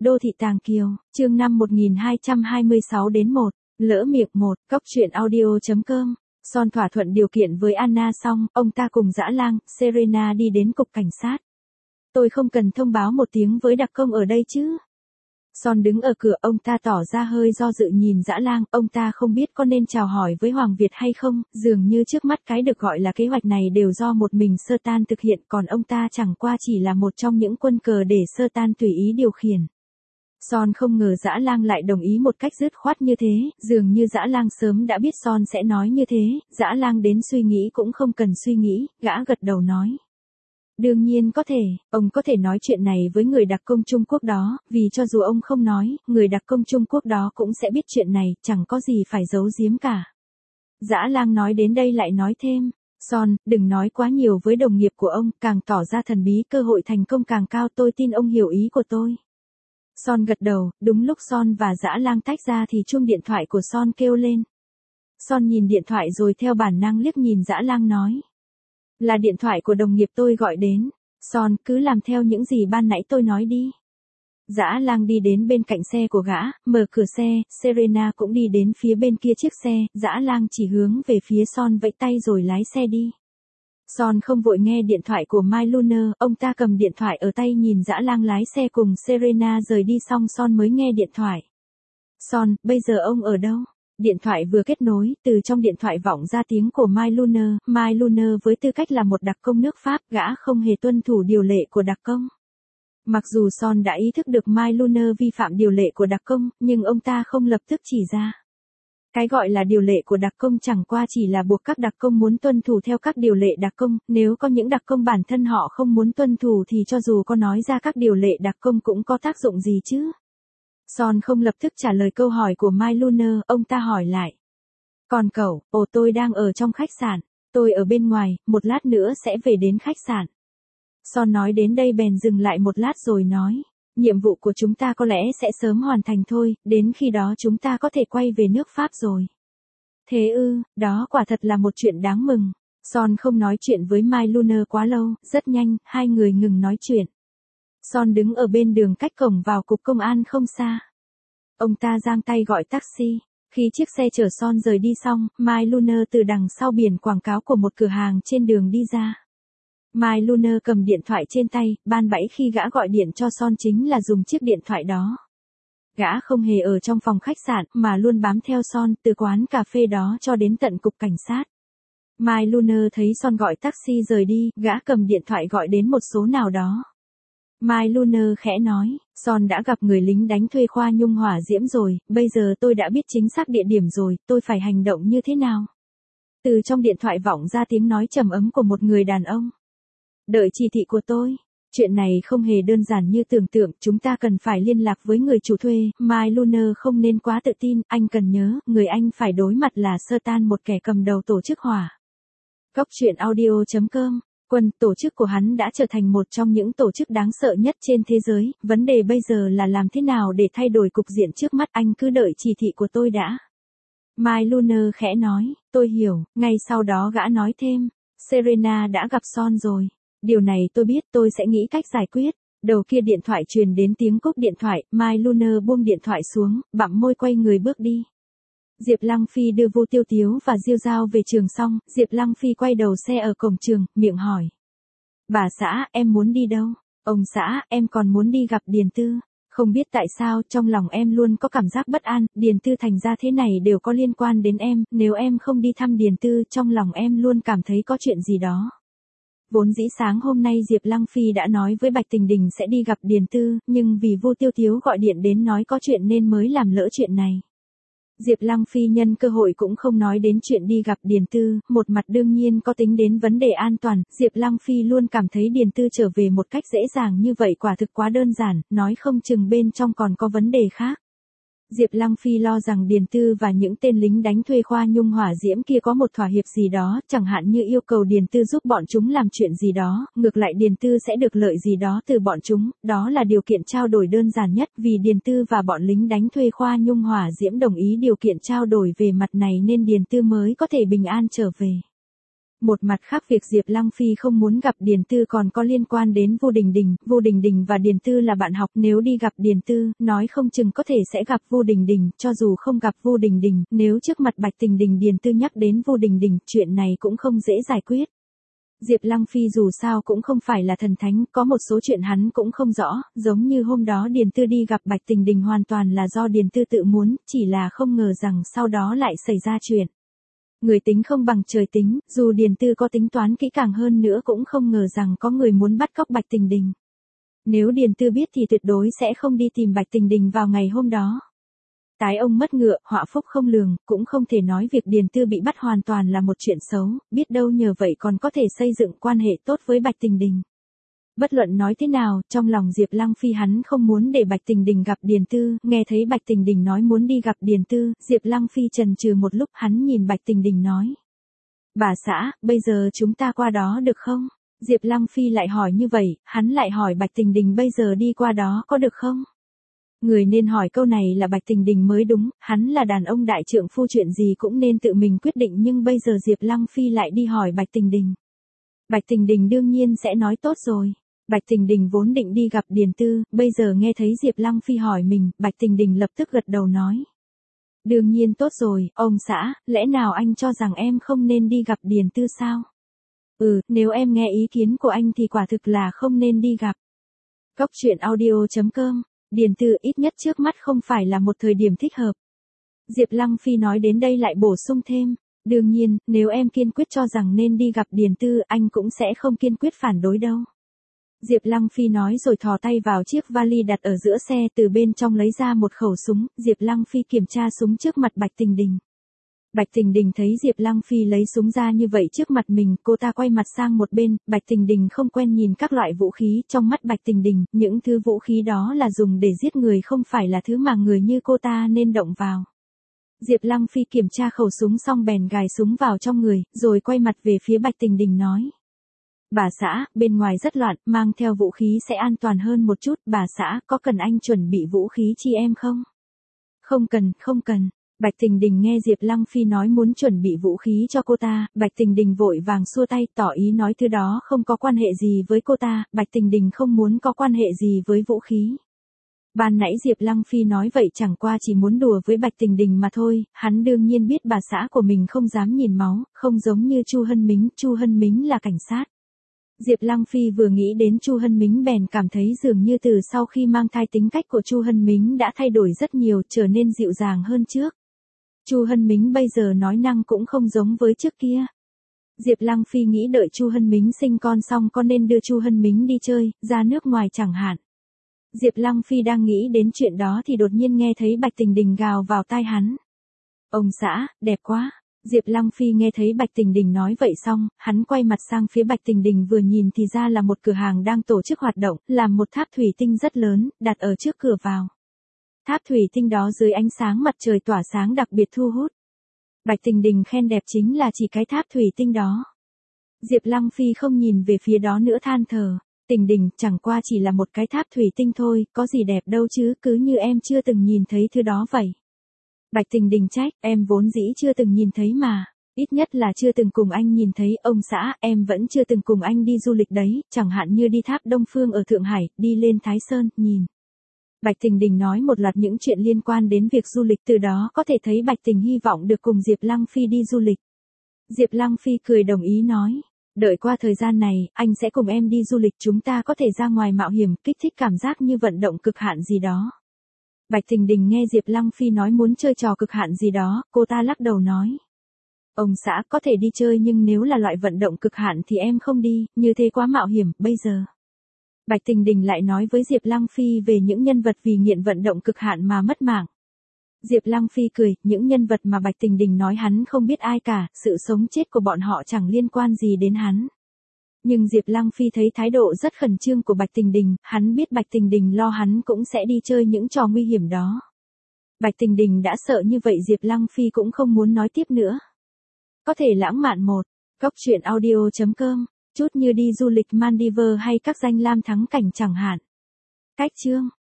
Đô thị Tàng Kiều, chương 5 1226 đến 1, lỡ miệng 1, cóc truyện audio.com. Son thỏa thuận điều kiện với Anna xong, ông ta cùng Dã Lang, Serena đi đến cục cảnh sát. Tôi không cần thông báo một tiếng với đặc công ở đây chứ? Son đứng ở cửa, ông ta tỏ ra hơi do dự nhìn Dã Lang, ông ta không biết có nên chào hỏi với Hoàng Việt hay không, dường như trước mắt cái được gọi là kế hoạch này đều do một mình Sơ Tan thực hiện, còn ông ta chẳng qua chỉ là một trong những quân cờ để Sơ Tan tùy ý điều khiển. Son không ngờ Dã Lang lại đồng ý một cách dứt khoát như thế, dường như Dã Lang sớm đã biết Son sẽ nói như thế, Dã Lang đến suy nghĩ cũng không cần suy nghĩ, gã gật đầu nói. Đương nhiên có thể, ông có thể nói chuyện này với người đặc công Trung Quốc đó, vì cho dù ông không nói, người đặc công Trung Quốc đó cũng sẽ biết chuyện này, chẳng có gì phải giấu giếm cả. Dã Lang nói đến đây lại nói thêm, Son, đừng nói quá nhiều với đồng nghiệp của ông, càng tỏ ra thần bí cơ hội thành công càng cao, tôi tin ông hiểu ý của tôi. Son gật đầu, đúng lúc Son và Dã Lang tách ra thì chuông điện thoại của Son kêu lên. Son nhìn điện thoại rồi theo bản năng liếc nhìn Dã Lang nói. Là điện thoại của đồng nghiệp tôi gọi đến. Son, cứ làm theo những gì ban nãy tôi nói đi. Dã Lang đi đến bên cạnh xe của gã, mở cửa xe, Serena cũng đi đến phía bên kia chiếc xe, Dã Lang chỉ hướng về phía Son vẫy tay rồi lái xe đi. Son không vội nghe điện thoại của Mai Lunar, ông ta cầm điện thoại ở tay nhìn Dã Lang lái xe cùng Serena rời đi xong Son mới nghe điện thoại. Son, bây giờ ông ở đâu? Điện thoại vừa kết nối, từ trong điện thoại vọng ra tiếng của Mai Lunar với tư cách là một đặc công nước Pháp, gã không hề tuân thủ điều lệ của đặc công. Mặc dù Son đã ý thức được Mai Lunar vi phạm điều lệ của đặc công, nhưng ông ta không lập tức chỉ ra. Cái gọi là điều lệ của đặc công chẳng qua chỉ là buộc các đặc công muốn tuân thủ theo các điều lệ đặc công, nếu có những đặc công bản thân họ không muốn tuân thủ thì cho dù có nói ra các điều lệ đặc công cũng có tác dụng gì chứ. Son không lập tức trả lời câu hỏi của Mai Lunar, ông ta hỏi lại. Còn cậu, tôi đang ở trong khách sạn, tôi ở bên ngoài, một lát nữa sẽ về đến khách sạn. Son nói đến đây bèn dừng lại một lát rồi nói. Nhiệm vụ của chúng ta có lẽ sẽ sớm hoàn thành thôi, đến khi đó chúng ta có thể quay về nước Pháp rồi. Thế ư, đó quả thật là một chuyện đáng mừng. Son không nói chuyện với Mai Lunar quá lâu, rất nhanh, hai người ngừng nói chuyện. Son đứng ở bên đường cách cổng vào cục công an không xa. Ông ta giang tay gọi taxi. Khi chiếc xe chở Son rời đi xong, Mai Lunar từ đằng sau biển quảng cáo của một cửa hàng trên đường đi ra. Mai Lunar cầm điện thoại trên tay, ban nãy khi gã gọi điện cho Son chính là dùng chiếc điện thoại đó. Gã không hề ở trong phòng khách sạn, mà luôn bám theo Son, từ quán cà phê đó cho đến tận cục cảnh sát. Mai Lunar thấy Son gọi taxi rời đi, gã cầm điện thoại gọi đến một số nào đó. Mai Lunar khẽ nói, Son đã gặp người lính đánh thuê Khoa Nhung hỏa diễm rồi, bây giờ tôi đã biết chính xác địa điểm rồi, tôi phải hành động như thế nào? Từ trong điện thoại vọng ra tiếng nói trầm ấm của một người đàn ông. Đợi chỉ thị của tôi. Chuyện này không hề đơn giản như tưởng tượng, chúng ta cần phải liên lạc với người chủ thuê. Mai Lunar không nên quá tự tin, anh cần nhớ, người anh phải đối mặt là Sơ Tan, một kẻ cầm đầu tổ chức hỏa. Cóc truyện audio.com. Quân, tổ chức của hắn đã trở thành một trong những tổ chức đáng sợ nhất trên thế giới, vấn đề bây giờ là làm thế nào để thay đổi cục diện trước mắt, anh cứ đợi chỉ thị của tôi đã. Mai Lunar khẽ nói, tôi hiểu, ngay sau đó gã nói thêm, Serena đã gặp Son rồi. Điều này tôi biết, tôi sẽ nghĩ cách giải quyết. Đầu kia điện thoại truyền đến tiếng cúp điện thoại, Mai Lunar buông điện thoại xuống, bặm môi quay người bước đi. Diệp Lăng Phi đưa Vô Tiêu Tiếu và Diêu Giao về trường xong, Diệp Lăng Phi quay đầu xe ở cổng trường, miệng hỏi. Bà xã, em muốn đi đâu? Ông xã, em còn muốn đi gặp Điền Tư. Không biết tại sao, trong lòng em luôn có cảm giác bất an, Điền Tư thành ra thế này đều có liên quan đến em, nếu em không đi thăm Điền Tư, trong lòng em luôn cảm thấy có chuyện gì đó. Vốn dĩ sáng hôm nay Diệp Lăng Phi đã nói với Bạch Tình Đình sẽ đi gặp Điền Tư, nhưng vì Vô Tiêu Tiếu gọi điện đến nói có chuyện nên mới làm lỡ chuyện này. Diệp Lăng Phi nhân cơ hội cũng không nói đến chuyện đi gặp Điền Tư, một mặt đương nhiên có tính đến vấn đề an toàn, Diệp Lăng Phi luôn cảm thấy Điền Tư trở về một cách dễ dàng như vậy quả thực quá đơn giản, nói không chừng bên trong còn có vấn đề khác. Diệp Lăng Phi lo rằng Điền Tư và những tên lính đánh thuê Khoa Nhung hỏa diễm kia có một thỏa hiệp gì đó, chẳng hạn như yêu cầu Điền Tư giúp bọn chúng làm chuyện gì đó, ngược lại Điền Tư sẽ được lợi gì đó từ bọn chúng, đó là điều kiện trao đổi đơn giản nhất, vì Điền Tư và bọn lính đánh thuê Khoa Nhung hỏa diễm đồng ý điều kiện trao đổi về mặt này nên Điền Tư mới có thể bình an trở về. Một mặt khác việc Diệp Lăng Phi không muốn gặp Điền Tư còn có liên quan đến Vu Đình Đình và Điền Tư là bạn học, nếu đi gặp Điền Tư, nói không chừng có thể sẽ gặp Vu Đình Đình, cho dù không gặp Vu Đình Đình, nếu trước mặt Bạch Tình Đình Điền Tư nhắc đến Vu Đình Đình, chuyện này cũng không dễ giải quyết. Diệp Lăng Phi dù sao cũng không phải là thần thánh, có một số chuyện hắn cũng không rõ, giống như hôm đó Điền Tư đi gặp Bạch Tình Đình hoàn toàn là do Điền Tư tự muốn, chỉ là không ngờ rằng sau đó lại xảy ra chuyện. Người tính không bằng trời tính, dù Điền Tư có tính toán kỹ càng hơn nữa cũng không ngờ rằng có người muốn bắt cóc Bạch Tình Đình. Nếu Điền Tư biết thì tuyệt đối sẽ không đi tìm Bạch Tình Đình vào ngày hôm đó. Tái ông mất ngựa, họa phúc không lường, cũng không thể nói việc Điền Tư bị bắt hoàn toàn là một chuyện xấu, biết đâu nhờ vậy còn có thể xây dựng quan hệ tốt với Bạch Tình Đình. Bất luận nói thế nào, trong lòng Diệp Lăng Phi hắn không muốn để Bạch Tình Đình gặp Điền Tư, nghe thấy Bạch Tình Đình nói muốn đi gặp Điền Tư, Diệp Lăng Phi chần chừ một lúc, hắn nhìn Bạch Tình Đình nói. Bà xã, bây giờ chúng ta qua đó được không? Diệp Lăng Phi lại hỏi như vậy, hắn lại hỏi Bạch Tình Đình bây giờ đi qua đó có được không? Người nên hỏi câu này là Bạch Tình Đình mới đúng, hắn là đàn ông đại trượng phu chuyện gì cũng nên tự mình quyết định nhưng bây giờ Diệp Lăng Phi lại đi hỏi Bạch Tình Đình. Bạch Tình Đình đương nhiên sẽ nói tốt rồi. Bạch Tình Đình vốn định đi gặp Điền Tư, bây giờ nghe thấy Diệp Lăng Phi hỏi mình, Bạch Tình Đình lập tức gật đầu nói. Đương nhiên tốt rồi, ông xã, lẽ nào anh cho rằng em không nên đi gặp Điền Tư sao? Nếu em nghe ý kiến của anh thì quả thực là không nên đi gặp. Cốc truyện audio.com, Điền Tư ít nhất trước mắt không phải là một thời điểm thích hợp. Diệp Lăng Phi nói đến đây lại bổ sung thêm. Đương nhiên, nếu em kiên quyết cho rằng nên đi gặp Điền Tư, anh cũng sẽ không kiên quyết phản đối đâu. Diệp Lăng Phi nói rồi thò tay vào chiếc vali đặt ở giữa xe, từ bên trong lấy ra một khẩu súng, Diệp Lăng Phi kiểm tra súng trước mặt Bạch Tình Đình. Bạch Tình Đình thấy Diệp Lăng Phi lấy súng ra như vậy trước mặt mình, cô ta quay mặt sang một bên, Bạch Tình Đình không quen nhìn các loại vũ khí, trong mắt Bạch Tình Đình, những thứ vũ khí đó là dùng để giết người không phải là thứ mà người như cô ta nên động vào. Diệp Lăng Phi kiểm tra khẩu súng xong bèn gài súng vào trong người, rồi quay mặt về phía Bạch Tình Đình nói. Bà xã, bên ngoài rất loạn, mang theo vũ khí sẽ an toàn hơn một chút, bà xã, có cần anh chuẩn bị vũ khí chi em không? Không cần. Bạch Tình Đình nghe Diệp Lăng Phi nói muốn chuẩn bị vũ khí cho cô ta, Bạch Tình Đình vội vàng xua tay, tỏ ý nói thứ đó không có quan hệ gì với cô ta, Bạch Tình Đình không muốn có quan hệ gì với vũ khí. Ban nãy Diệp Lăng Phi nói vậy chẳng qua chỉ muốn đùa với Bạch Tình Đình mà thôi, hắn đương nhiên biết bà xã của mình không dám nhìn máu, không giống như Chu Hân Mính là cảnh sát. Diệp Lăng Phi vừa nghĩ đến Chu Hân Mính bèn cảm thấy dường như từ sau khi mang thai tính cách của Chu Hân Mính đã thay đổi rất nhiều, trở nên dịu dàng hơn trước. Chu Hân Mính bây giờ nói năng cũng không giống với trước kia. Diệp Lăng Phi nghĩ đợi Chu Hân Mính sinh con xong có nên đưa Chu Hân Mính đi chơi, ra nước ngoài chẳng hạn. Diệp Lăng Phi đang nghĩ đến chuyện đó thì đột nhiên nghe thấy Bạch Tình Đình gào vào tai hắn. Ông xã, đẹp quá. Diệp Lăng Phi nghe thấy Bạch Tình Đình nói vậy xong, hắn quay mặt sang phía Bạch Tình Đình vừa nhìn thì ra là một cửa hàng đang tổ chức hoạt động, làm một tháp thủy tinh rất lớn, đặt ở trước cửa vào. Tháp thủy tinh đó dưới ánh sáng mặt trời tỏa sáng đặc biệt thu hút. Bạch Tình Đình khen đẹp chính là chỉ cái tháp thủy tinh đó. Diệp Lăng Phi không nhìn về phía đó nữa than thở. Tình Đình, chẳng qua chỉ là một cái tháp thủy tinh thôi, có gì đẹp đâu chứ, cứ như em chưa từng nhìn thấy thứ đó vậy. Bạch Tình Đình trách, em vốn dĩ chưa từng nhìn thấy mà, ít nhất là chưa từng cùng anh nhìn thấy, ông xã, em vẫn chưa từng cùng anh đi du lịch đấy, chẳng hạn như đi tháp Đông Phương ở Thượng Hải, đi lên Thái Sơn, nhìn. Bạch Tình Đình nói một loạt những chuyện liên quan đến việc du lịch, từ đó có thể thấy Bạch Tình hy vọng được cùng Diệp Lăng Phi đi du lịch. Diệp Lăng Phi cười đồng ý nói, đợi qua thời gian này, anh sẽ cùng em đi du lịch, chúng ta có thể ra ngoài mạo hiểm, kích thích cảm giác như vận động cực hạn gì đó. Bạch Tình Đình nghe Diệp Lăng Phi nói muốn chơi trò cực hạn gì đó, cô ta lắc đầu nói. Ông xã có thể đi chơi nhưng nếu là loại vận động cực hạn thì em không đi, như thế quá mạo hiểm, bây giờ. Bạch Tình Đình lại nói với Diệp Lăng Phi về những nhân vật vì nghiện vận động cực hạn mà mất mạng. Diệp Lăng Phi cười, những nhân vật mà Bạch Tình Đình nói hắn không biết ai cả, sự sống chết của bọn họ chẳng liên quan gì đến hắn. Nhưng Diệp Lăng Phi thấy thái độ rất khẩn trương của Bạch Tình Đình, hắn biết Bạch Tình Đình lo hắn cũng sẽ đi chơi những trò nguy hiểm đó. Bạch Tình Đình đã sợ như vậy Diệp Lăng Phi cũng không muốn nói tiếp nữa. Có thể lãng mạn một, cốc truyện audio.com, chút như đi du lịch Maldives hay các danh lam thắng cảnh chẳng hạn. Cách chương